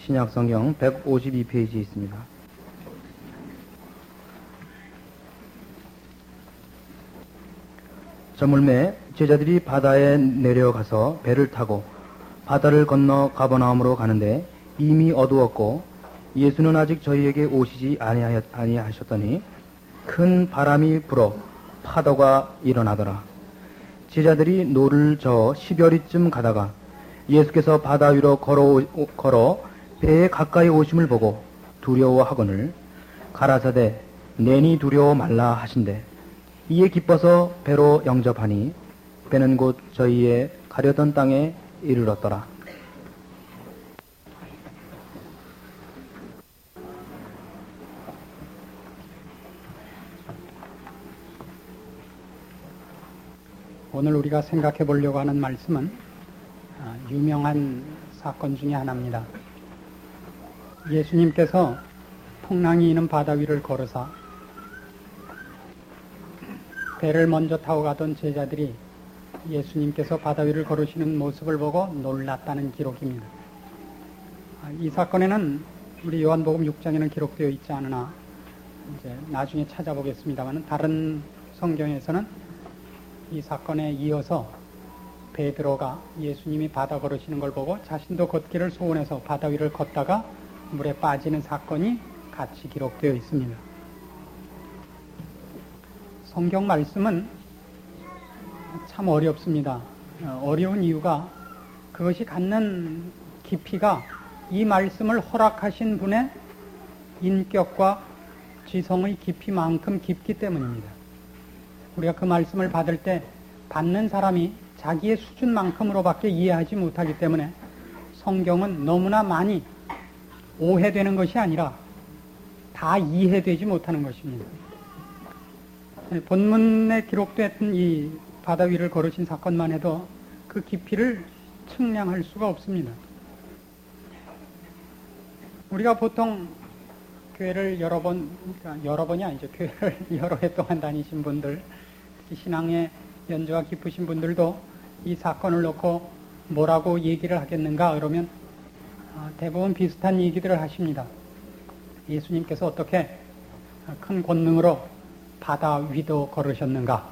신약성경 152페이지에 있습니다. 저물매 제자들이 바다에 내려가서 배를 타고 바다를 건너 가버나움으로 가는데 이미 어두웠고 예수는 아직 저희에게 오시지 아니하셨더니 큰 바람이 불어 파도가 일어나더라. 제자들이 노를 저어 10여리쯤 가다가 예수께서 바다 위로 걸어 배에 가까이 오심을 보고 두려워하거늘 가라사대 내니 두려워 말라 하신대. 이에 기뻐서 배로 영접하니 배는 곧 저희의 가려던 땅에 이르렀더라. 오늘 우리가 생각해 보려고 하는 말씀은 유명한 사건 중에 하나입니다. 예수님께서 풍랑이 있는 바다 위를 걸으사 배를 먼저 타고 가던 제자들이 예수님께서 바다 위를 걸으시는 모습을 보고 놀랐다는 기록입니다. 이 사건에는 우리 요한복음 6장에는 기록되어 있지 않으나 이제 나중에 찾아보겠습니다만 다른 성경에서는 이 사건에 이어서 베드로가 예수님이 바다 걸으시는 걸 보고 자신도 걷기를 소원해서 바다 위를 걷다가 물에 빠지는 사건이 같이 기록되어 있습니다. 성경 말씀은 참 어렵습니다. 어려운 이유가 그것이 갖는 깊이가 이 말씀을 허락하신 분의 인격과 지성의 깊이만큼 깊기 때문입니다. 우리가 그 말씀을 받을 때 받는 사람이 자기의 수준만큼으로밖에 이해하지 못하기 때문에 성경은 너무나 많이 오해되는 것이 아니라 다 이해되지 못하는 것입니다. 본문에 기록됐던 이 바다 위를 걸으신 사건만 해도 그 깊이를 측량할 수가 없습니다. 우리가 보통 교회를 여러 번이 아니죠. 교회를 여러 해 동안 다니신 분들, 신앙의 연조가 깊으신 분들도 이 사건을 놓고 뭐라고 얘기를 하겠는가 그러면 대부분 비슷한 얘기들을 하십니다. 예수님께서 어떻게 큰 권능으로 바다 위도 걸으셨는가.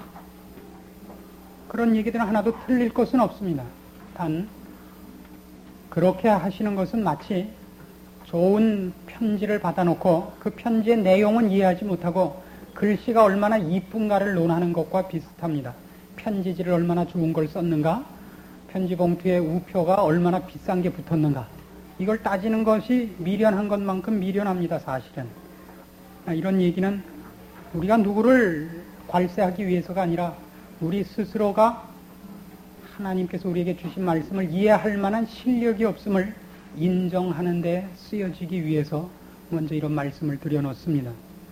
그런 얘기들은 하나도 틀릴 것은 없습니다. 단 그렇게 하시는 것은 마치 좋은 편지를 받아놓고 그 편지의 내용은 이해하지 못하고 글씨가 얼마나 이쁜가를 논하는 것과 비슷합니다. 편지지를 얼마나 좋은 걸 썼는가, 편지 봉투에 우표가 얼마나 비싼 게 붙었는가, 이걸 따지는 것이 미련한 것만큼 미련합니다. 사실은 이런 얘기는 우리가 누구를 괄세하기 위해서가 아니라 우리 스스로가 하나님께서 우리에게 주신 말씀을 이해할 만한 실력이 없음을 인정하는 데 쓰여지기 위해서 먼저 이런 말씀을 드려놓습니다.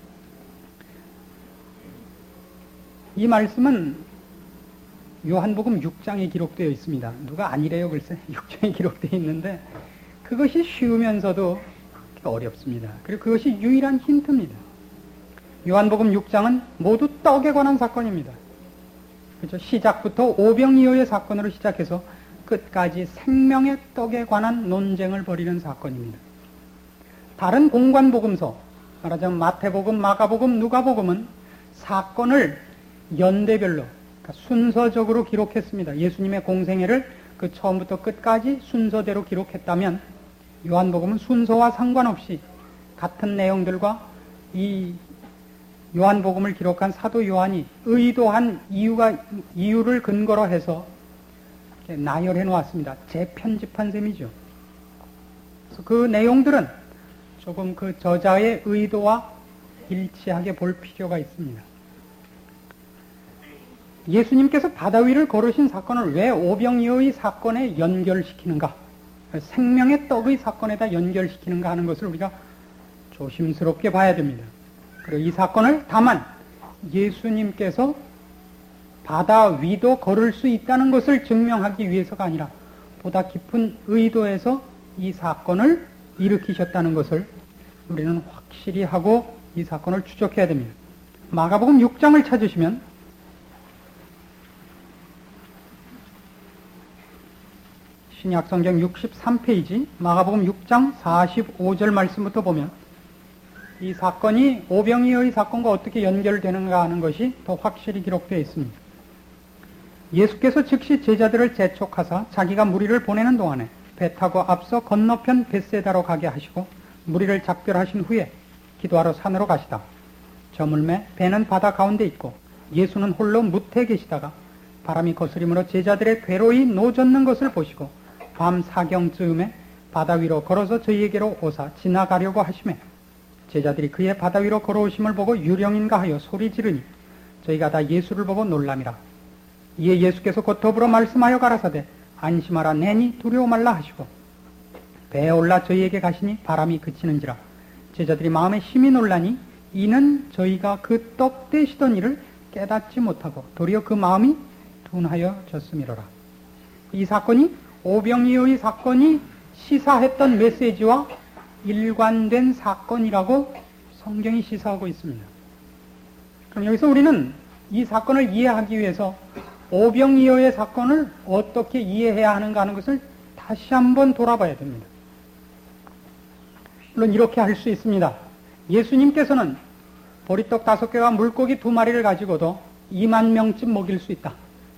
이 말씀은 요한복음 6장에 기록되어 있습니다. 누가 아니래요 글쎄. 6장에 기록되어 있는데 그것이 쉬우면서도 어렵습니다. 그리고 그것이 유일한 힌트입니다. 요한복음 6장은 모두 떡에 관한 사건입니다. 그렇죠? 시작부터 오병이어의 사건으로 시작해서 끝까지 생명의 떡에 관한 논쟁을 벌이는 사건입니다. 다른 공관복음서, 말하자면 마태복음, 마가복음, 누가복음은 사건을 연대별로, 그러니까 순서적으로 기록했습니다. 예수님의 공생애를 그 처음부터 끝까지 순서대로 기록했다면 요한복음은 순서와 상관없이 같은 내용들과 이 요한복음을 기록한 사도 요한이 의도한 이유를 근거로 해서 나열해 놓았습니다. 재편집한 셈이죠. 그래서 그 내용들은 조금 그 저자의 의도와 일치하게 볼 필요가 있습니다. 예수님께서 바다 위를 걸으신 사건을 왜 오병이어의 사건에 연결시키는가, 생명의 떡의 사건에다 연결시키는가 하는 것을 우리가 조심스럽게 봐야 됩니다. 그리고 이 사건을 다만 예수님께서 바다 위도 걸을 수 있다는 것을 증명하기 위해서가 아니라 보다 깊은 의도에서 이 사건을 일으키셨다는 것을 우리는 확실히 하고 이 사건을 추적해야 됩니다. 마가복음 6장을 찾으시면 신약성경 63페이지 마가복음 6장 45절 말씀부터 보면 이 사건이 오병이어의 사건과 어떻게 연결되는가 하는 것이 더 확실히 기록되어 있습니다. 예수께서 즉시 제자들을 재촉하사 자기가 무리를 보내는 동안에 배 타고 앞서 건너편 벳세다로 가게 하시고 무리를 작별하신 후에 기도하러 산으로 가시다. 저물매 배는 바다 가운데 있고 예수는 홀로 무태에 계시다가 바람이 거스림으로 제자들의 괴로이 노젓는 것을 보시고 밤 사경쯤에 바다 위로 걸어서 저희에게로 오사 지나가려고 하시매 제자들이 그의 바다 위로 걸어오심을 보고 유령인가 하여 소리 지르니 저희가 다 예수를 보고 놀람이라. 이에 예수께서 곧 더불어 말씀하여 가라사대 안심하라 내니 두려워 말라 하시고 배에 올라 저희에게 가시니 바람이 그치는지라. 제자들이 마음에 심히 놀라니 이는 저희가 그 떡 떼시던 일을 깨닫지 못하고 도리어 그 마음이 둔하여졌음이로라. 이 사건이 오병이어의 사건이 시사했던 메시지와 일관된 사건이라고 성경이 시사하고 있습니다. 그럼 여기서 우리는 이 사건을 이해하기 위해서 오병이어의 사건을 어떻게 이해해야 하는가 하는 것을 다시 한번 돌아봐야 됩니다. 물론 이렇게 할 수 있습니다. 예수님께서는 보리떡 5개와 물고기 2마리를 가지고도 2만 명쯤 먹일 수 있다.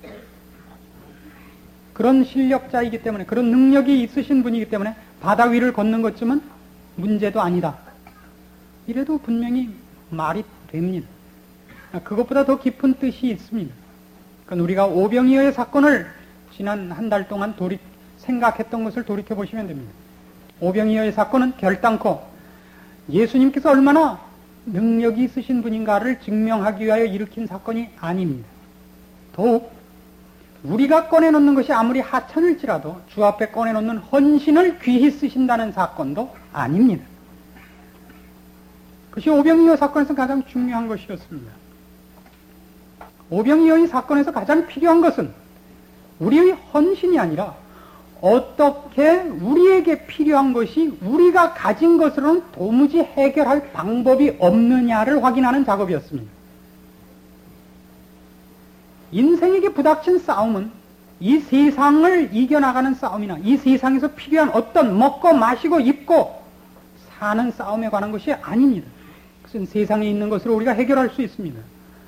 그런 실력자이기 때문에, 그런 능력이 있으신 분이기 때문에 바다 위를 걷는 것쯤은 문제도 아니다. 이래도 분명히 말이 됩니다. 그것보다 더 깊은 뜻이 있습니다. 그러니까 우리가 오병이어의 사건을 지난 한 달 동안 생각했던 것을 돌이켜보시면 됩니다. 오병이어의 사건은 결단코 예수님께서 얼마나 능력이 있으신 분인가를 증명하기 위하여 일으킨 사건이 아닙니다. 더욱 우리가 꺼내놓는 것이 아무리 하찮을지라도 주 앞에 꺼내놓는 헌신을 귀히 쓰신다는 사건도 아닙니다. 그것이 오병이어 사건에서 가장 중요한 것이었습니다. 오병이어의 사건에서 가장 필요한 것은 우리의 헌신이 아니라 어떻게 우리에게 필요한 것이 우리가 가진 것으로는 도무지 해결할 방법이 없느냐를 확인하는 작업이었습니다. 인생에게 부닥친 싸움은 이 세상을 이겨나가는 싸움이나 이 세상에서 필요한 어떤 먹고 마시고 입고 사는 싸움에 관한 것이 아닙니다. 그것은 세상에 있는 것으로 우리가 해결할 수 있습니다.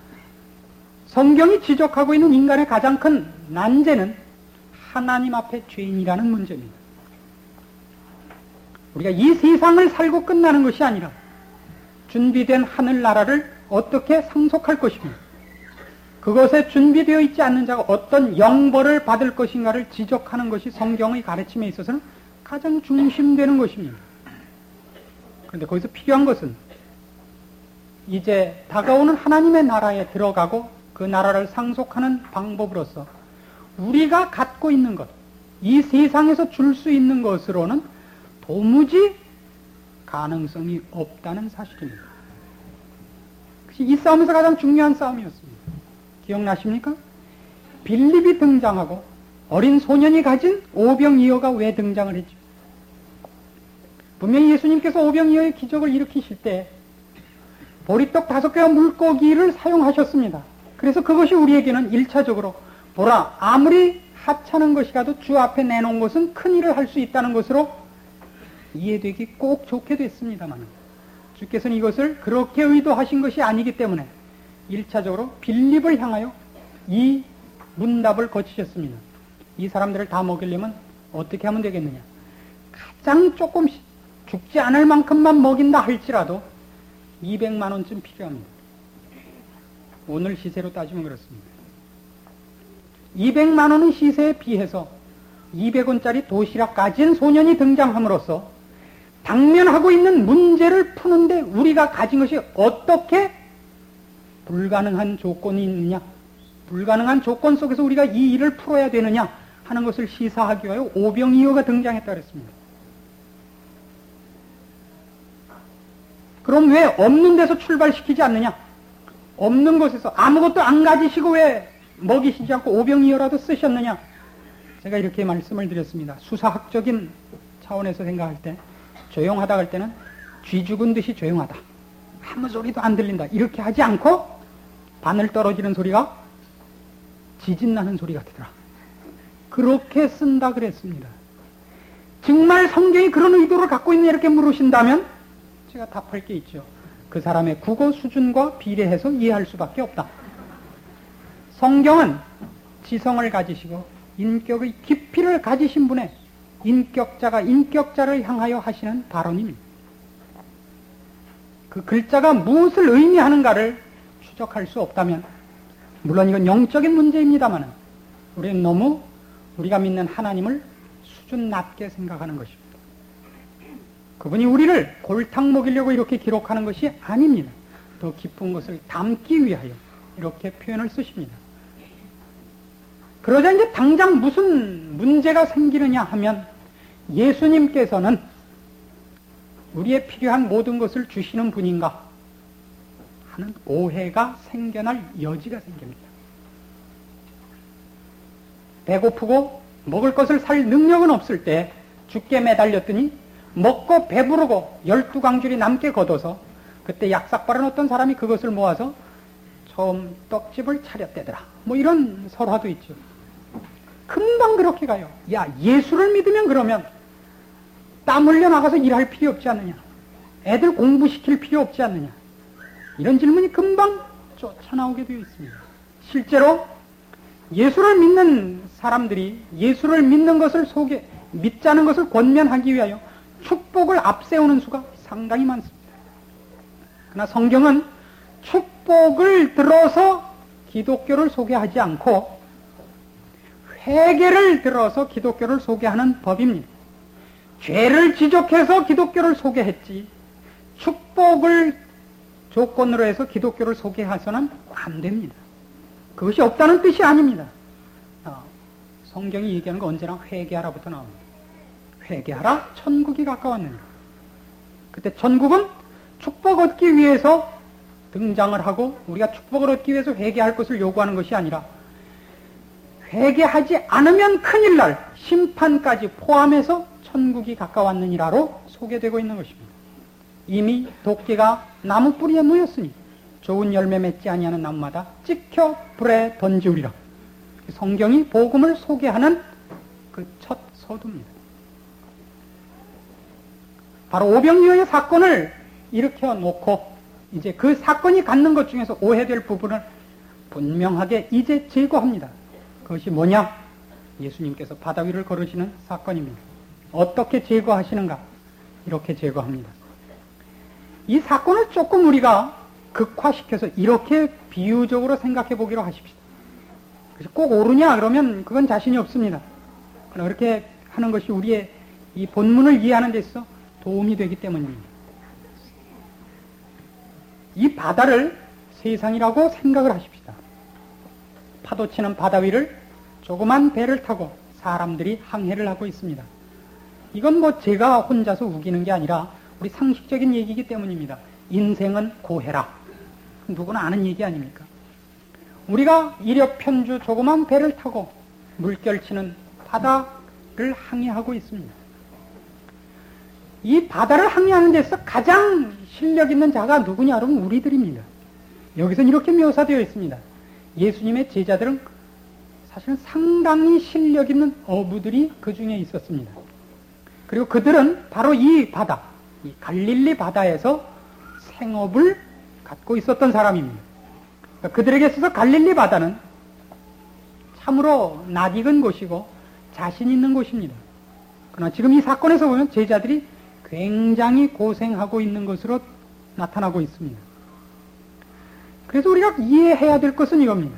성경이 지적하고 있는 인간의 가장 큰 난제는 하나님 앞에 죄인이라는 문제입니다. 우리가 이 세상을 살고 끝나는 것이 아니라 준비된 하늘나라를 어떻게 상속할 것이며 그것에 준비되어 있지 않는 자가 어떤 영벌을 받을 것인가를 지적하는 것이 성경의 가르침에 있어서는 가장 중심되는 것입니다. 그런데 거기서 필요한 것은 이제 다가오는 하나님의 나라에 들어가고 그 나라를 상속하는 방법으로서 우리가 갖고 있는 것, 이 세상에서 줄 수 있는 것으로는 도무지 가능성이 없다는 사실입니다. 이 싸움에서 가장 중요한 싸움이었습니다. 기억나십니까? 빌립이 등장하고 어린 소년이 가진 오병이어가 왜 등장을 했죠? 분명히 예수님께서 오병이어의 기적을 일으키실 때 보리떡 5개와 물고기를 사용하셨습니다. 그래서 그것이 우리에게는 1차적으로 보라, 아무리 하찮은 것이라도 주 앞에 내놓은 것은 큰 일을 할 수 있다는 것으로 이해되기 꼭 좋게 됐습니다만 주께서는 이것을 그렇게 의도하신 것이 아니기 때문에 1차적으로 빌립을 향하여 이 문답을 거치셨습니다. 이 사람들을 다 먹이려면 어떻게 하면 되겠느냐? 가장 조금씩 죽지 않을 만큼만 먹인다 할지라도 200만 원쯤 필요합니다. 오늘 시세로 따지면 그렇습니다. 200만 원의 시세에 비해서 200원짜리 도시락 가진 소년이 등장함으로써 당면하고 있는 문제를 푸는데 우리가 가진 것이 어떻게 불가능한 조건이 있느냐, 불가능한 조건 속에서 우리가 이 일을 풀어야 되느냐 하는 것을 시사하기 위하여 오병이어가 등장했다 그랬습니다. 그럼 왜 없는 데서 출발시키지 않느냐? 없는 곳에서 아무것도 안 가지시고 왜 먹이시지 않고 오병이어라도 쓰셨느냐? 제가 이렇게 말씀을 드렸습니다. 수사학적인 차원에서 생각할 때 조용하다 할 때는 쥐 죽은 듯이 조용하다, 아무 소리도 안 들린다, 이렇게 하지 않고 바늘 떨어지는 소리가 지진 나는 소리 같더라, 그렇게 쓴다 그랬습니다. 정말 성경이 그런 의도를 갖고 있냐 이렇게 물으신다면 제가 답할 게 있죠. 그 사람의 국어 수준과 비례해서 이해할 수밖에 없다. 성경은 지성을 가지시고 인격의 깊이를 가지신 분의 인격자가 인격자를 향하여 하시는 발언입니다. 그 글자가 무엇을 의미하는가를 추적할 수 없다면, 물론 이건 영적인 문제입니다만 우리는 너무 우리가 믿는 하나님을 수준 낮게 생각하는 것입니다. 그분이 우리를 골탕 먹이려고 이렇게 기록하는 것이 아닙니다. 더 깊은 것을 담기 위하여 이렇게 표현을 쓰십니다. 그러자 이제 당장 무슨 문제가 생기느냐 하면, 예수님께서는 우리의 필요한 모든 것을 주시는 분인가 하는 오해가 생겨날 여지가 생깁니다. 배고프고 먹을 것을 살 능력은 없을 때 죽게 매달렸더니 먹고 배부르고 12강줄이 남게 걷어서 그때 약삭바른 어떤 사람이 그것을 모아서 처음 떡집을 차렸대더라. 뭐 이런 설화도 있죠. 금방 그렇게 가요. 야, 예수를 믿으면 그러면 땀 흘려 나가서 일할 필요 없지 않느냐? 애들 공부시킬 필요 없지 않느냐? 이런 질문이 금방 쫓아나오게 되어 있습니다. 실제로 예수를 믿는 사람들이 예수를 믿는 것을 믿자는 것을 권면하기 위하여 축복을 앞세우는 수가 상당히 많습니다. 그러나 성경은 축복을 들어서 기독교를 소개하지 않고 회개를 들어서 기독교를 소개하는 법입니다. 죄를 지적해서 기독교를 소개했지 축복을 조건으로 해서 기독교를 소개해서는 안 됩니다. 그것이 없다는 뜻이 아닙니다. 성경이 얘기하는 건 언제나 회개하라부터 나옵니다. 회개하라, 천국이 가까웠느니라. 그때 천국은 축복 얻기 위해서 등장을 하고 우리가 축복을 얻기 위해서 회개할 것을 요구하는 것이 아니라 회개하지 않으면 큰일 날 심판까지 포함해서 천국이 가까웠느니라로 소개되고 있는 것입니다. 이미 도끼가 나무 뿌리에 놓였으니 좋은 열매 맺지 아니하는 나무마다 찍혀 불에 던지우리라. 성경이 복음을 소개하는 그 첫 서두입니다. 바로 오병이어의 사건을 일으켜 놓고 이제 그 사건이 갖는 것 중에서 오해될 부분을 분명하게 이제 제거합니다. 그것이 뭐냐? 예수님께서 바다 위를 걸으시는 사건입니다. 어떻게 제거하시는가? 이렇게 제거합니다. 이 사건을 조금 우리가 극화시켜서 이렇게 비유적으로 생각해 보기로 하십시다. 그래서 꼭 옳으냐 그러면 그건 자신이 없습니다. 그러나 그렇게 하는 것이 우리의 이 본문을 이해하는 데 있어서 도움이 되기 때문입니다. 이 바다를 세상이라고 생각을 하십시다. 파도치는 바다 위를 조그만 배를 타고 사람들이 항해를 하고 있습니다. 이건 뭐 제가 혼자서 우기는 게 아니라 우리 상식적인 얘기이기 때문입니다. 인생은 고해라. 누구나 아는 얘기 아닙니까? 우리가 이력편주 조그만 배를 타고 물결치는 바다를 항해하고 있습니다. 이 바다를 항해하는 데서 가장 실력 있는 자가 누구냐 그러면 우리들입니다. 여기서는 이렇게 묘사되어 있습니다. 예수님의 제자들은 사실은 상당히 실력 있는 어부들이 그 중에 있었습니다. 그리고 그들은 바로 이 바다, 이 갈릴리 바다에서 생업을 갖고 있었던 사람입니다. 그러니까 그들에게 있어서 갈릴리 바다는 참으로 낯익은 곳이고 자신 있는 곳입니다. 그러나 지금 이 사건에서 보면 제자들이 굉장히 고생하고 있는 것으로 나타나고 있습니다. 그래서 우리가 이해해야 될 것은 이겁니다.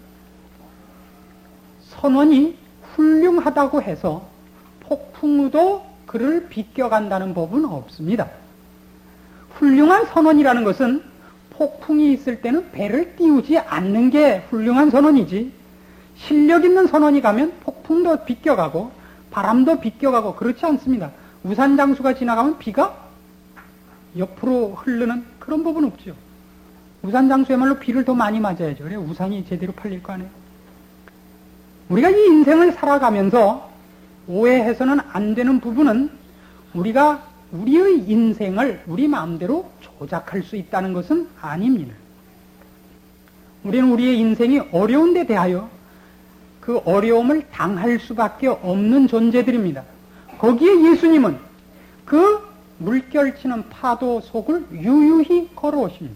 선원이 훌륭하다고 해서 폭풍우도 그를 비껴간다는 법은 없습니다. 훌륭한 선원이라는 것은 폭풍이 있을 때는 배를 띄우지 않는 게 훌륭한 선원이지, 실력 있는 선원이 가면 폭풍도 비껴가고 바람도 비껴가고 그렇지 않습니다. 우산 장수가 지나가면 비가 옆으로 흐르는 그런 법은 없죠. 우산 장수야말로 비를 더 많이 맞아야죠. 그래 우산이 제대로 팔릴 거 아니에요. 우리가 이 인생을 살아가면서 오해해서는 안 되는 부분은 우리가 우리의 인생을 우리 마음대로 조작할 수 있다는 것은 아닙니다. 우리는 우리의 인생이 어려운 데 대하여 그 어려움을 당할 수밖에 없는 존재들입니다. 거기에 예수님은 그 물결치는 파도 속을 유유히 걸어오십니다.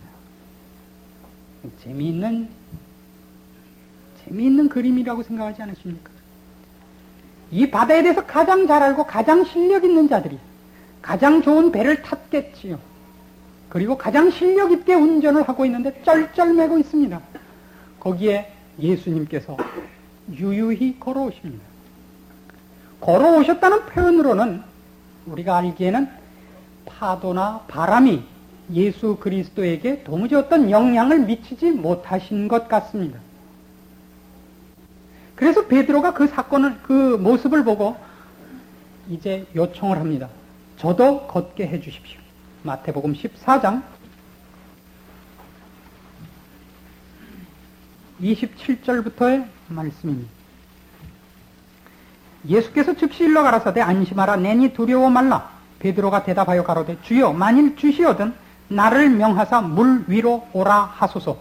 재미있는 그림이라고 생각하지 않으십니까? 이 바다에 대해서 가장 잘 알고 가장 실력 있는 자들이 가장 좋은 배를 탔겠지요. 그리고 가장 실력 있게 운전을 하고 있는데 쩔쩔매고 있습니다. 거기에 예수님께서 유유히 걸어오십니다. 걸어오셨다는 표현으로는 우리가 알기에는 파도나 바람이 예수 그리스도에게 도무지 어떤 영향을 미치지 못하신 것 같습니다. 그래서 베드로가 그 모습을 보고 이제 요청을 합니다. 저도 걷게 해 주십시오. 마태복음 14장 27절부터의 말씀입니다. 예수께서 즉시 일러 가라사대 안심하라 내니 두려워 말라. 베드로가 대답하여 가로되 주여 만일 주시거든 나를 명하사 물 위로 오라 하소서.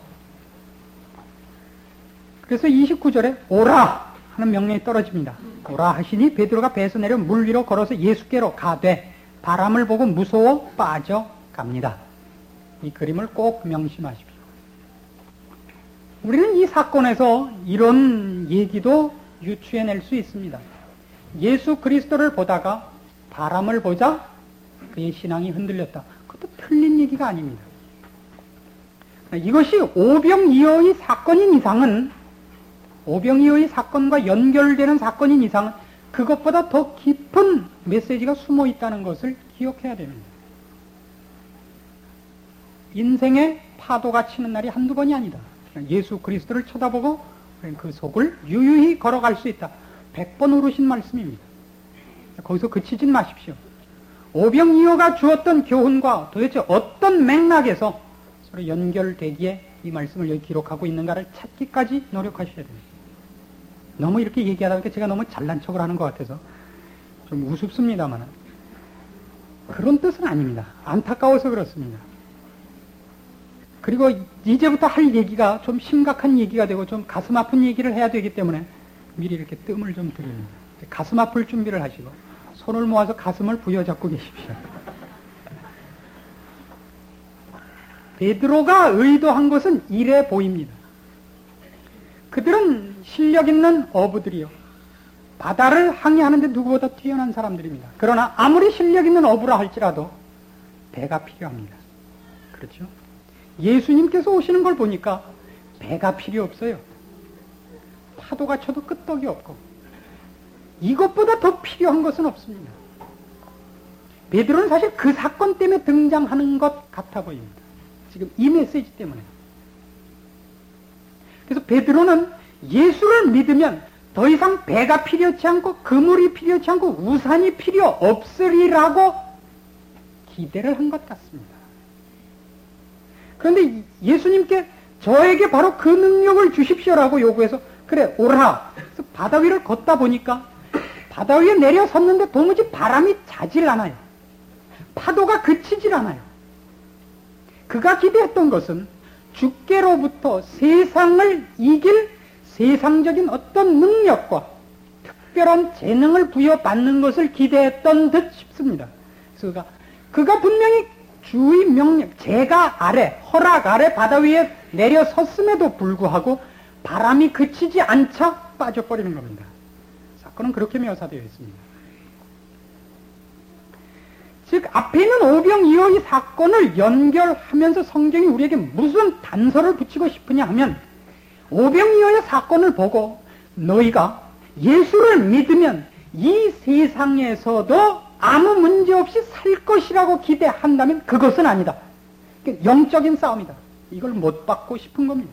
그래서 29절에 오라 하는 명령이 떨어집니다. 오라 하시니 베드로가 배에서 내려 물 위로 걸어서 예수께로 가되 바람을 보고 무서워 빠져갑니다. 이 그림을 꼭 명심하십시오. 우리는 이 사건에서 이런 얘기도 유추해낼 수 있습니다. 예수 그리스도를 보다가 바람을 보자 그의 신앙이 흔들렸다. 그것도 틀린 얘기가 아닙니다. 이것이 오병이어의 사건인 이상은, 오병이어의 사건과 연결되는 사건인 이상은 그것보다 더 깊은 메시지가 숨어 있다는 것을 기억해야 됩니다. 인생에 파도가 치는 날이 한두 번이 아니다. 예수 그리스도를 쳐다보고 그 속을 유유히 걸어갈 수 있다. 100번 오르신 말씀입니다. 거기서 그치진 마십시오. 오병이어가 주었던 교훈과 도대체 어떤 맥락에서 서로 연결되기에 이 말씀을 여기 기록하고 있는가를 찾기까지 노력하셔야 됩니다. 너무 이렇게 얘기하다 보니까 제가 너무 잘난 척을 하는 것 같아서 좀 우습습니다만 그런 뜻은 아닙니다. 안타까워서 그렇습니다. 그리고 이제부터 할 얘기가 좀 심각한 얘기가 되고 좀 가슴 아픈 얘기를 해야 되기 때문에 미리 이렇게 뜸을 좀 드립니다. 가슴 아플 준비를 하시고 손을 모아서 가슴을 부여잡고 계십시오. 베드로가 의도한 것은 이래 보입니다. 그들은 실력 있는 어부들이요. 바다를 항해하는데 누구보다 뛰어난 사람들입니다. 그러나 아무리 실력 있는 어부라 할지라도 배가 필요합니다. 그렇죠? 예수님께서 오시는 걸 보니까 배가 필요 없어요. 파도가 쳐도 끄떡이 없고 이것보다 더 필요한 것은 없습니다. 베드로는 사실 그 사건 때문에 등장하는 것 같아 보입니다. 지금 이 메시지 때문에. 그래서 베드로는 예수를 믿으면 더 이상 배가 필요치 않고 그물이 필요치 않고 우산이 필요 없으리라고 기대를 한 것 같습니다. 그런데 예수님께 저에게 바로 그 능력을 주십시오라고 요구해서 그래 오라. 그래서 바다 위를 걷다 보니까 바다 위에 내려섰는데 도무지 바람이 자질 않아요. 파도가 그치질 않아요. 그가 기대했던 것은 주께로부터 세상을 이길 세상적인 어떤 능력과 특별한 재능을 부여받는 것을 기대했던 듯 싶습니다. 그래서 그가 분명히 주의 명령, 제가 아래, 허락 아래 바다 위에 내려섰음에도 불구하고 바람이 그치지 않자 빠져버리는 겁니다. 사건은 그렇게 묘사되어 있습니다. 즉 앞에 있는 오병이어의 사건을 연결하면서 성경이 우리에게 무슨 단서를 붙이고 싶으냐 하면 오병이어의 사건을 보고 너희가 예수를 믿으면 이 세상에서도 아무 문제 없이 살 것이라고 기대한다면 그것은 아니다. 영적인 싸움이다. 이걸 못 받고 싶은 겁니다.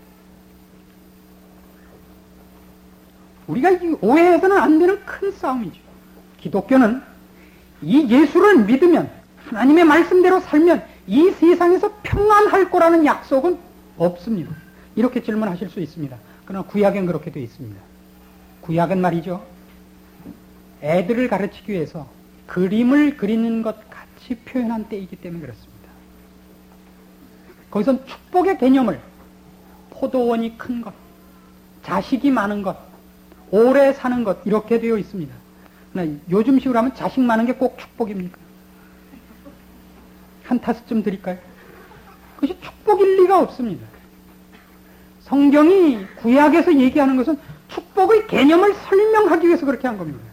우리가 오해해서는 안 되는 큰 싸움이죠. 기독교는 이 예수를 믿으면 하나님의 말씀대로 살면 이 세상에서 평안할 거라는 약속은 없습니다. 이렇게 질문하실 수 있습니다. 그러나 구약엔 그렇게 되어 있습니다. 구약은 말이죠. 애들을 가르치기 위해서 그림을 그리는 것 같이 표현한 때이기 때문에 그렇습니다. 거기선 축복의 개념을 포도원이 큰 것, 자식이 많은 것, 오래 사는 것 이렇게 되어 있습니다. 요즘식으로 하면 자식 많은 게 꼭 축복입니까? 한 타스쯤 드릴까요? 그것이 축복일 리가 없습니다. 성경이 구약에서 얘기하는 것은 축복의 개념을 설명하기 위해서 그렇게 한 겁니다.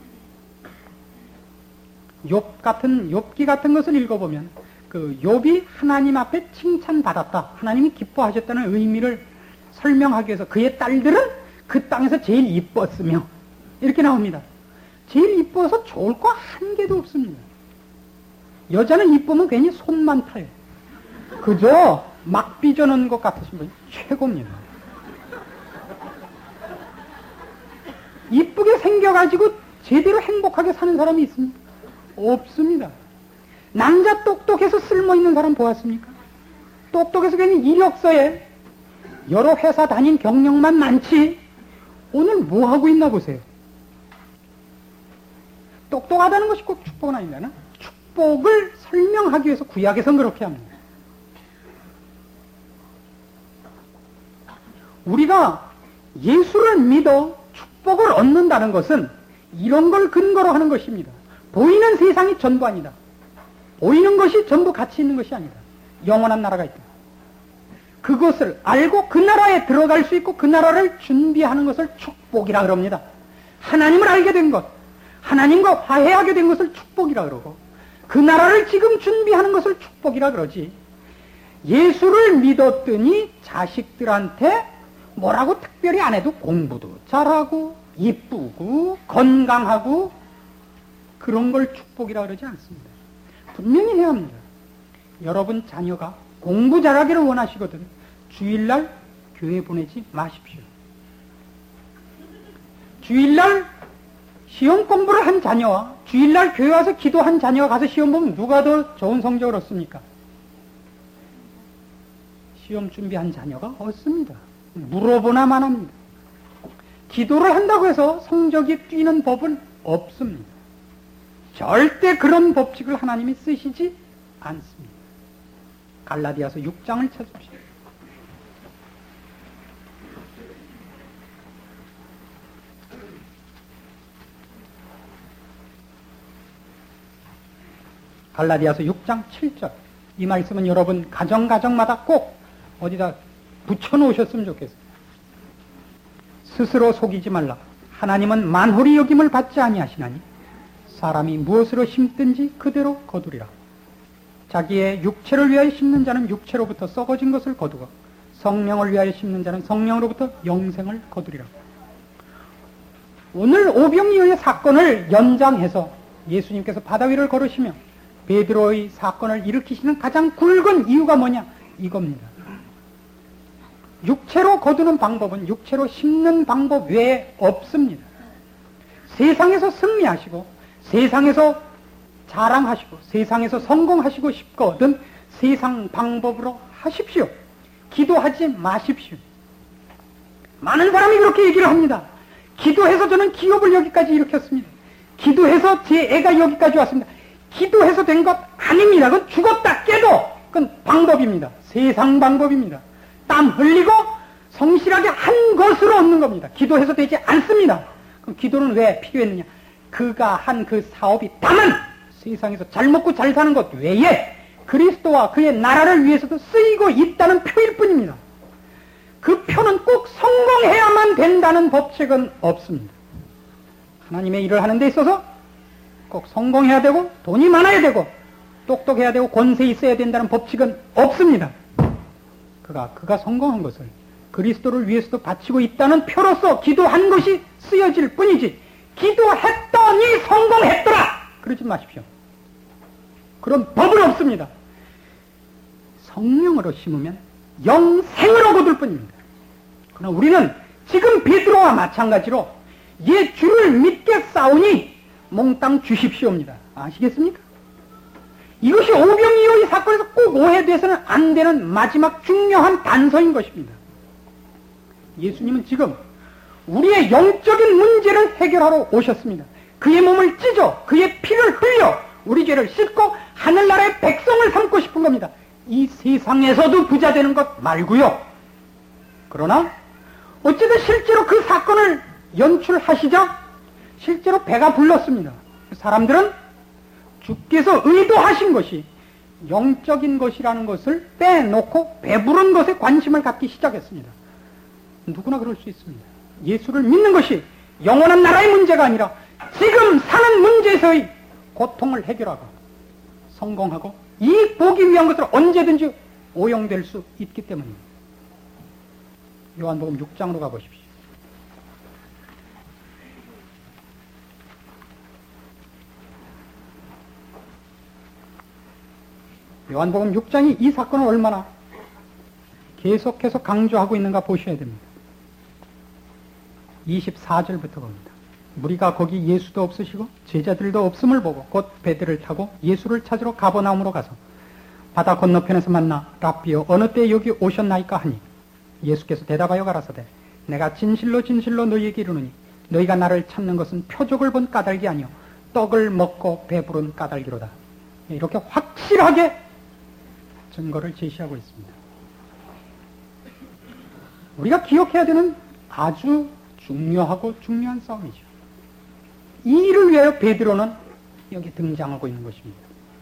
욥기 같은 것을 읽어보면 그 욥이 하나님 앞에 칭찬받았다, 하나님이 기뻐하셨다는 의미를 설명하기 위해서 그의 딸들은 그 땅에서 제일 이뻤으며 이렇게 나옵니다. 제일 이뻐서 좋을 거 한 개도 없습니다. 여자는 이쁘면 괜히 손만 타요. 그저 막 삐져놓은 것 같으신 분이 최고입니다. 이쁘게 생겨가지고 제대로 행복하게 사는 사람이 있습니까? 없습니다. 남자 똑똑해서 쓸모있는 사람 보았습니까? 똑똑해서 괜히 이력서에 여러 회사 다닌 경력만 많지 오늘 뭐 하고 있나 보세요. 똑똑하다는 것이 꼭 축복은 아닙니다. 축복을 설명하기 위해서 구약에서는 그렇게 합니다. 우리가 예수를 믿어 축복을 얻는다는 것은 이런 걸 근거로 하는 것입니다. 보이는 세상이 전부 아니다. 보이는 것이 전부 가치 있는 것이 아니다. 영원한 나라가 있다. 그것을 알고 그 나라에 들어갈 수 있고 그 나라를 준비하는 것을 축복이라 그럽니다. 하나님을 알게 된 것, 하나님과 화해하게 된 것을 축복이라 그러고 그 나라를 지금 준비하는 것을 축복이라 그러지. 예수를 믿었더니 자식들한테 뭐라고 특별히 안 해도 공부도 잘하고 이쁘고 건강하고 그런 걸 축복이라 그러지 않습니다. 분명히 해야 합니다. 여러분 자녀가 공부 잘하기를 원하시거든 주일날 교회 보내지 마십시오. 주일날 시험 공부를 한 자녀와 주일날 교회 와서 기도한 자녀가 가서 시험 보면 누가 더 좋은 성적을 얻습니까? 시험 준비한 자녀가 얻습니다. 물어보나만 합니다. 기도를 한다고 해서 성적이 뛰는 법은 없습니다. 절대 그런 법칙을 하나님이 쓰시지 않습니다. 갈라디아서 6장을 찾으십시오. 갈라디아서 6장 7절. 이 말씀은 여러분 가정마다 꼭 어디다 붙여놓으셨으면 좋겠어요. 스스로 속이지 말라. 하나님은 만홀히 여김을 받지 아니하시나니 사람이 무엇으로 심든지 그대로 거두리라. 자기의 육체를 위하여 심는 자는 육체로부터 썩어진 것을 거두고 성령을 위하여 심는 자는 성령으로부터 영생을 거두리라. 오늘 오병이어의 사건을 연장해서 예수님께서 바다 위를 걸으시며 베드로의 사건을 일으키시는 가장 굵은 이유가 뭐냐? 이겁니다. 육체로 거두는 방법은 육체로 심는 방법 외에 없습니다. 세상에서 승리하시고 세상에서 자랑하시고 세상에서 성공하시고 싶거든 세상 방법으로 하십시오. 기도하지 마십시오. 많은 사람이 그렇게 얘기를 합니다. 기도해서 저는 기업을 여기까지 일으켰습니다. 기도해서 제 애가 여기까지 왔습니다. 기도해서 된 것 아닙니다. 그건 죽었다 깨도 그건 방법입니다. 세상 방법입니다. 땀 흘리고 성실하게 한 것으로 얻는 겁니다. 기도해서 되지 않습니다. 그럼 기도는 왜 필요했느냐? 그가 한 그 사업이 다만 세상에서 잘 먹고 잘 사는 것 외에 그리스도와 그의 나라를 위해서도 쓰이고 있다는 표일 뿐입니다. 그 표는 꼭 성공해야만 된다는 법칙은 없습니다. 하나님의 일을 하는 데 있어서 꼭 성공해야 되고 돈이 많아야 되고 똑똑해야 되고 권세 있어야 된다는 법칙은 없습니다. 그가 성공한 것을 그리스도를 위해서도 바치고 있다는 표로서 기도한 것이 쓰여질 뿐이지 기도했더니 성공했더라 그러지 마십시오. 그런 법은 없습니다. 성령으로 심으면 영생으로 거둘 뿐입니다. 그러나 우리는 지금 베드로와 마찬가지로 예 주를 믿게 싸우니 몽땅 주십시오입니다. 아시겠습니까? 이것이 오병이어의 사건에서 꼭 오해돼서는 안 되는 마지막 중요한 단서인 것입니다. 예수님은 지금 우리의 영적인 문제를 해결하러 오셨습니다. 그의 몸을 찢어 그의 피를 흘려 우리 죄를 씻고 하늘나라의 백성을 삼고 싶은 겁니다. 이 세상에서도 부자 되는 것 말고요. 그러나 어쨌든 실제로 그 사건을 연출하시자 실제로 배가 불렀습니다. 사람들은 주께서 의도하신 것이 영적인 것이라는 것을 빼놓고 배부른 것에 관심을 갖기 시작했습니다. 누구나 그럴 수 있습니다. 예수를 믿는 것이 영원한 나라의 문제가 아니라 지금 사는 문제에서의 고통을 해결하고 성공하고 이익 보기 위한 것으로 언제든지 오용될 수 있기 때문입니다. 요한복음 6장으로 가보십시오. 요한복음 6장이 이 사건을 얼마나 계속해서 강조하고 있는가 보셔야 됩니다. 24절부터 봅니다. 무리가 거기 예수도 없으시고 제자들도 없음을 보고 곧 배들을 타고 예수를 찾으러 가버나움으로 가서 바다 건너편에서 만나 라삐여 어느 때 여기 오셨나이까 하니 예수께서 대답하여 가라사대 내가 진실로 진실로 너희에게 이르노니 너희가 나를 찾는 것은 표적을 본 까닭이 아니요 떡을 먹고 배부른 까닭이로다. 이렇게 확실하게 증거를 제시하고 있습니다. 우리가 기억해야 되는 아주 중요하고 중요한 싸움이죠. 이 일을 위하여 베드로는 여기 등장하고 있는 것입니다.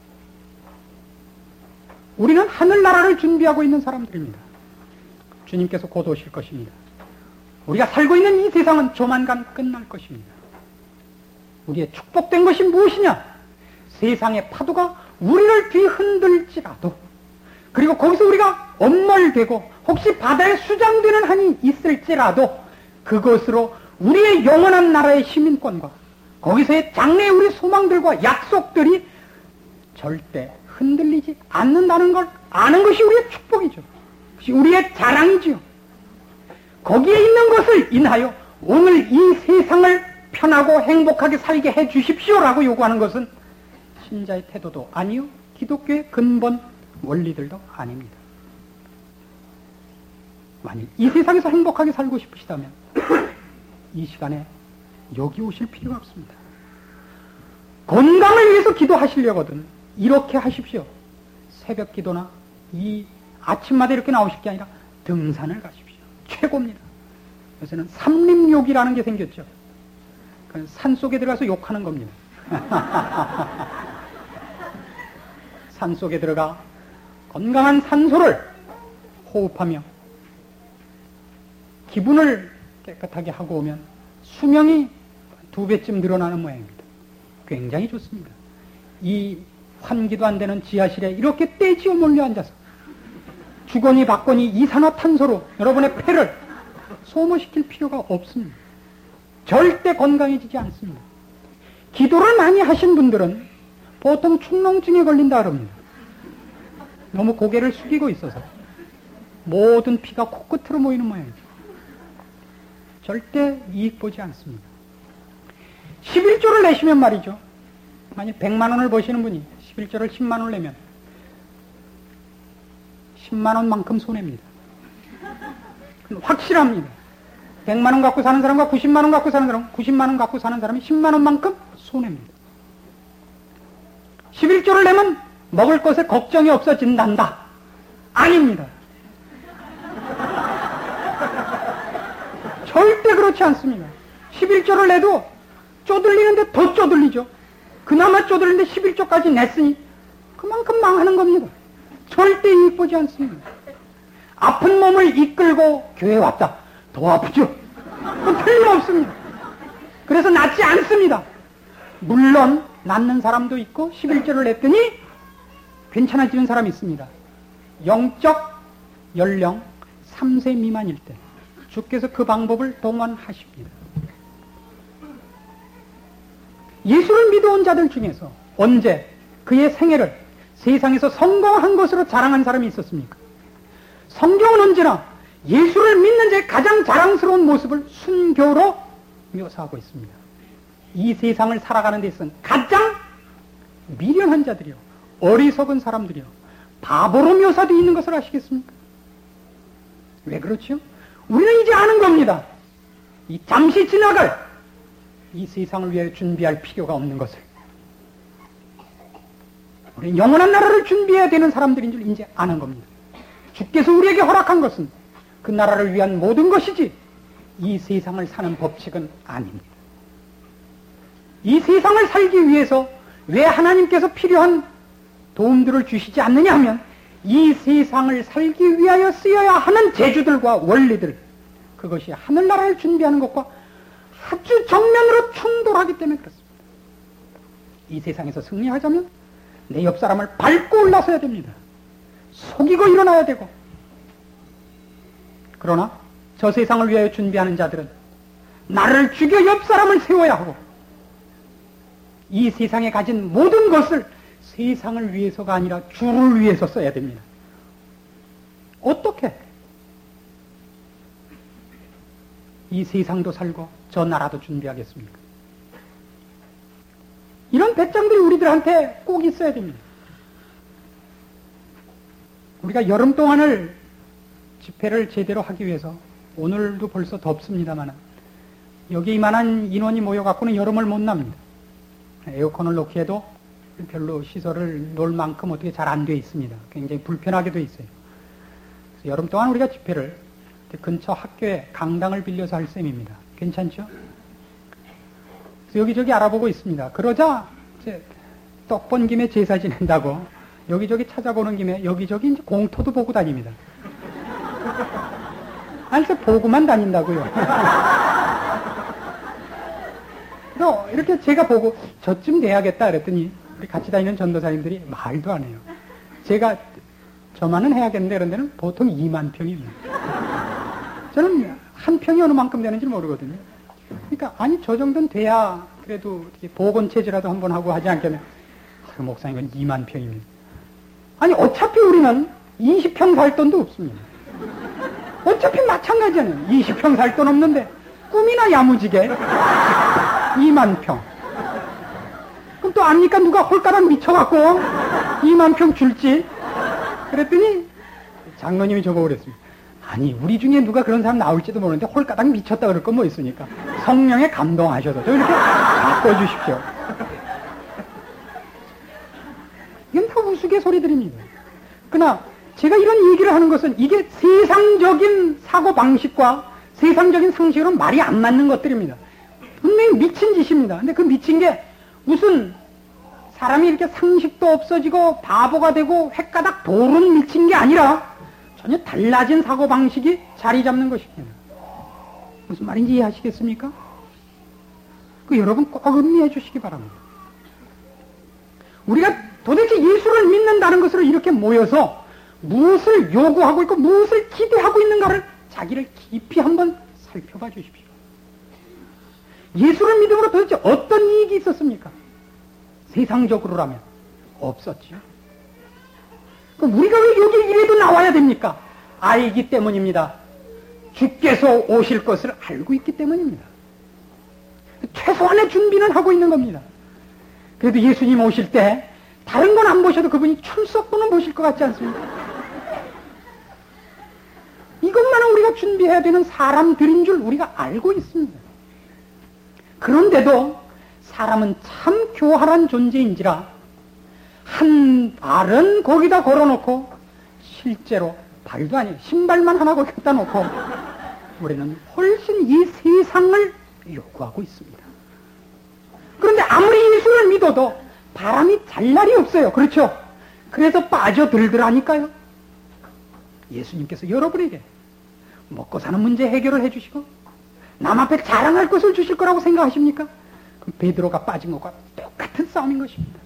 우리는 하늘나라를 준비하고 있는 사람들입니다. 주님께서 곧 오실 것입니다. 우리가 살고 있는 이 세상은 조만간 끝날 것입니다. 우리의 축복된 것이 무엇이냐? 세상의 파도가 우리를 뒤흔들지라도 그리고 거기서 우리가 엄몰되고 혹시 바다에 수장되는 한이 있을지라도 그것으로 우리의 영원한 나라의 시민권과 거기서의 장래의 우리 소망들과 약속들이 절대 흔들리지 않는다는 걸 아는 것이 우리의 축복이죠. 그것이 우리의 자랑이죠. 거기에 있는 것을 인하여 오늘 이 세상을 편하고 행복하게 살게 해 주십시오라고 요구하는 것은 신자의 태도도 아니요 기독교의 근본 원리들도 아닙니다. 만일 이 세상에서 행복하게 살고 싶으시다면 이 시간에 여기 오실 필요가 없습니다. 건강을 위해서 기도하시려거든 이렇게 하십시오. 새벽 기도나 이 아침마다 이렇게 나오실 게 아니라 등산을 가십시오. 최고입니다. 요새는 삼림욕이라는 게 생겼죠. 산속에 들어가서 욕하는 겁니다. 산속에 들어가 건강한 산소를 호흡하며 기분을 깨끗하게 하고 오면 수명이 2배쯤 늘어나는 모양입니다. 굉장히 좋습니다. 이 환기도 안 되는 지하실에 이렇게 떼지어 몰려 앉아서 주거니 받거니 이산화탄소로 여러분의 폐를 소모시킬 필요가 없습니다. 절대 건강해지지 않습니다. 기도를 많이 하신 분들은 보통 축농증에 걸린다 그럽니다. 너무 고개를 숙이고 있어서 모든 피가 코끝으로 모이는 모양이죠. 절대 이익 보지 않습니다. 11조를 내시면 말이죠. 만약 100만 원을 버시는 분이 11조를 10만 원을 내면 10만 원만큼 손해입니다. 확실합니다. 100만 원 갖고 사는 사람과 90만 원 갖고 사는 사람, 90만 원 갖고 사는 사람이 10만 원만큼 손해입니다. 11조를 내면 먹을 것에 걱정이 없어진단다. 아닙니다. 절대 그렇지 않습니다. 11조를 내도 쪼들리는데 더 쪼들리죠. 그나마 쪼들리는데 11조까지 냈으니 그만큼 망하는 겁니다. 절대 이익 보지 않습니다. 아픈 몸을 이끌고 교회에 왔다. 더 아프죠? 그건 틀림없습니다. 그래서 낫지 않습니다. 물론 낫는 사람도 있고 11조를 냈더니 괜찮아지는 사람이 있습니다. 영적 연령 3세 미만일 때 주께서 그 방법을 동원하십니다. 예수를 믿어온 자들 중에서 언제 그의 생애를 세상에서 성공한 것으로 자랑한 사람이 있었습니까? 성경은 언제나 예수를 믿는 자의 가장 자랑스러운 모습을 순교로 묘사하고 있습니다. 이 세상을 살아가는 데 있어서는 가장 미련한 자들이요, 어리석은 사람들이요, 바보로 묘사되어 있는 것을 아시겠습니까? 왜 그렇죠? 우리는 이제 아는 겁니다. 이 잠시 지나갈 이 세상을 위해 준비할 필요가 없는 것을. 우리는 영원한 나라를 준비해야 되는 사람들인 줄 이제 아는 겁니다. 주께서 우리에게 허락한 것은 그 나라를 위한 모든 것이지 이 세상을 사는 법칙은 아닙니다. 이 세상을 살기 위해서 왜 하나님께서 필요한 도움들을 주시지 않느냐 하면 이 세상을 살기 위하여 쓰여야 하는 재주들과 원리들, 그것이 하늘나라를 준비하는 것과 아주 정면으로 충돌하기 때문에 그렇습니다. 이 세상에서 승리하자면 내 옆 사람을 밟고 올라서야 됩니다. 속이고 일어나야 되고. 그러나 저 세상을 위하여 준비하는 자들은 나를 죽여 옆 사람을 세워야 하고, 이 세상에 가진 모든 것을 세상을 위해서가 아니라 주를 위해서 써야 됩니다. 어떻게? 이 세상도 살고 저 나라도 준비하겠습니까? 이런 배짱들이 우리들한테 꼭 있어야 됩니다. 우리가 여름 동안을 집회를 제대로 하기 위해서, 오늘도 벌써 덥습니다만 여기 이만한 인원이 모여갖고는 여름을 못 납니다. 에어컨을 놓기에도 별로 시설을 놓을 만큼 어떻게 잘 안 돼 있습니다. 굉장히 불편하게 돼 있어요. 그래서 여름 동안 우리가 집회를 근처 학교에 강당을 빌려서 할 셈입니다. 괜찮죠? 그래서 여기저기 알아보고 있습니다. 그러자 이제 떡 번 김에 제사 지낸다고 여기저기 찾아보는 김에 여기저기 이제 공터도 보고 다닙니다. 아니, 그래서 보고만 다닌다고요. 그래서 이렇게 제가 보고 저쯤 돼야겠다 그랬더니 우리 같이 다니는 전도사님들이 말도 안 해요. 제가 저만은 해야겠는데 그런 데는 보통 2만 평입니다. 저는 한 평이 어느 만큼 되는지 모르거든요. 그러니까 아니 저 정도는 돼야 그래도 보건체제라도 한번 하고 하지 않겠냐. 목사님은 2만 평입니다. 아니 어차피 우리는 20평 살 돈도 없습니다. 어차피 마찬가지잖아요. 20평 살 돈 없는데 꿈이나 야무지게 2만 평. 그럼 또 압니까? 누가 홀가락 미쳐갖고 2만 평 줄지? 그랬더니 장로님이 저보고 그랬습니다. 아니 우리 중에 누가 그런 사람 나올지도 모르는데 홀가닥 미쳤다 그럴 건 뭐 있으니까 성령에 감동하셔서 좀 이렇게 바꿔주십시오. 이건 다 우스갯소리들입니다. 그러나 제가 이런 얘기를 하는 것은 이게 세상적인 사고방식과 세상적인 상식으로 말이 안 맞는 것들입니다. 분명히 미친 짓입니다. 근데 그 미친 게 무슨 사람이 이렇게 상식도 없어지고 바보가 되고 횟가닥 도른 미친 게 아니라 전혀 달라진 사고방식이 자리 잡는 것입니다. 무슨 말인지 이해하시겠습니까? 그 여러분 꼭 음미해 주시기 바랍니다. 우리가 도대체 예수를 믿는다는 것으로 이렇게 모여서 무엇을 요구하고 있고 무엇을 기대하고 있는가를 자기를 깊이 한번 살펴봐 주십시오. 예수를 믿음으로 도대체 어떤 이익이 있었습니까? 세상적으로라면 없었지요. 그럼 우리가 왜 여기 이래도 나와야 됩니까? 알기 때문입니다. 주께서 오실 것을 알고 있기 때문입니다. 최소한의 준비는 하고 있는 겁니다. 그래도 예수님 오실 때 다른 건 안 보셔도 그분이 출석부는 보실 것 같지 않습니까? 이것만은 우리가 준비해야 되는 사람들인 줄 우리가 알고 있습니다. 그런데도 사람은 참 교활한 존재인지라 한 발은 거기다 걸어놓고 실제로 발도 아니에요. 신발만 하나 거기다 놓고 우리는 훨씬 이 세상을 요구하고 있습니다. 그런데 아무리 예수를 믿어도 바람이 잘 날이 없어요. 그렇죠? 그래서 빠져들더라니까요. 예수님께서 여러분에게 먹고 사는 문제 해결을 해주시고 남 앞에 자랑할 것을 주실 거라고 생각하십니까? 그럼 베드로가 빠진 것과 똑같은 싸움인 것입니다.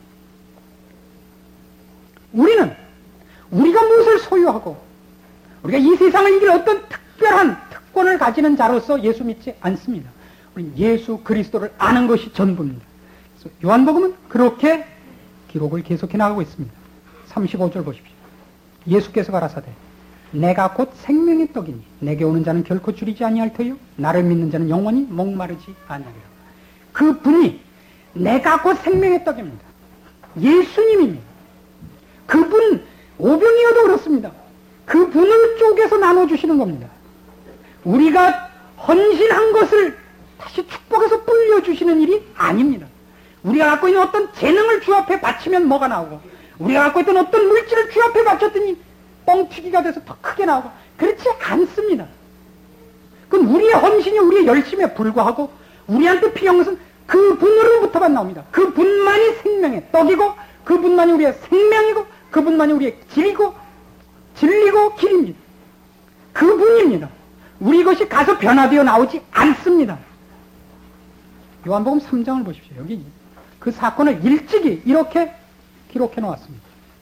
우리는 우리가 무엇을 소유하고 우리가 이 세상을 이길 어떤 특별한 특권을 가지는 자로서 예수 믿지 않습니다. 우리는 예수 그리스도를 아는 것이 전부입니다. 그래서 요한복음은 그렇게 기록을 계속해 나가고 있습니다. 35절 보십시오. 예수께서 가라사대 내가 곧 생명의 떡이니 내게 오는 자는 결코 줄이지 아니할 터요 나를 믿는 자는 영원히 목마르지 아니하리라. 그분이 내가 곧 생명의 떡입니다. 예수님입니다. 그분 오병이어도 그렇습니다. 그분을 쪼개서 나눠주시는 겁니다. 우리가 헌신한 것을 다시 축복해서 불려주시는 일이 아닙니다. 우리가 갖고 있는 어떤 재능을 주 앞에 바치면 뭐가 나오고 우리가 갖고 있던 어떤 물질을 주 앞에 바쳤더니 뻥튀기가 돼서 더 크게 나오고 그렇지 않습니다. 그건 우리의 헌신이 우리의 열심에 불과하고 우리한테 필요한 것은 그분으로부터만 나옵니다. 그분만이 생명의 떡이고 그분만이 우리의 생명이고 그분만이 우리의 길이고 진리고 길입니다. 그분입니다. 우리 것이 가서 변화되어 나오지 않습니다. 요한복음 3장을 보십시오. 여기 그 사건을 일찍이 이렇게 기록해 놓았습니다.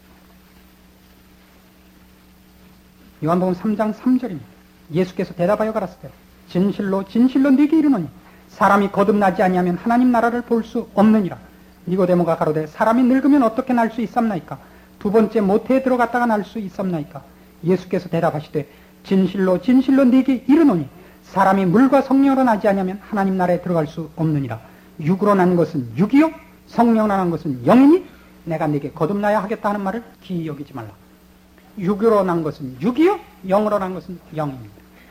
요한복음 3장 3절입니다. 예수께서 대답하여 가라사대 진실로 진실로 네게 이르노니 사람이 거듭나지 아니하면 하나님 나라를 볼 수 없느니라. 니고데모가 가로되 사람이 늙으면 어떻게 날 수 있삼나이까? 두 번째 모태에 들어갔다가 날 수 있삼나이까? 예수께서 대답하시되 진실로 진실로 네게 이르노니 사람이 물과 성령으로 나지 아니하면 하나님 나라에 들어갈 수 없느니라. 육으로 난 것은 육이요 성령으로 난 것은 영이니 내가 네게 거듭나야 하겠다 하는 말을 기이 여기지 말라. 육으로 난 것은 육이요 영으로 난 것은 영입니다.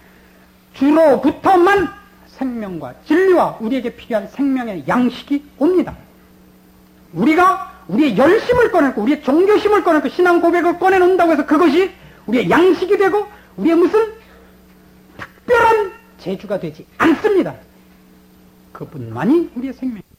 주로부터만 생명과 진리와 우리에게 필요한 생명의 양식이 옵니다. 우리가 우리의 열심을 꺼내고 우리의 종교심을 꺼내고 신앙 고백을 꺼내놓는다고 해서 그것이 우리의 양식이 되고 우리의 무슨 특별한 재주가 되지 않습니다. 그분만이 우리의 생명.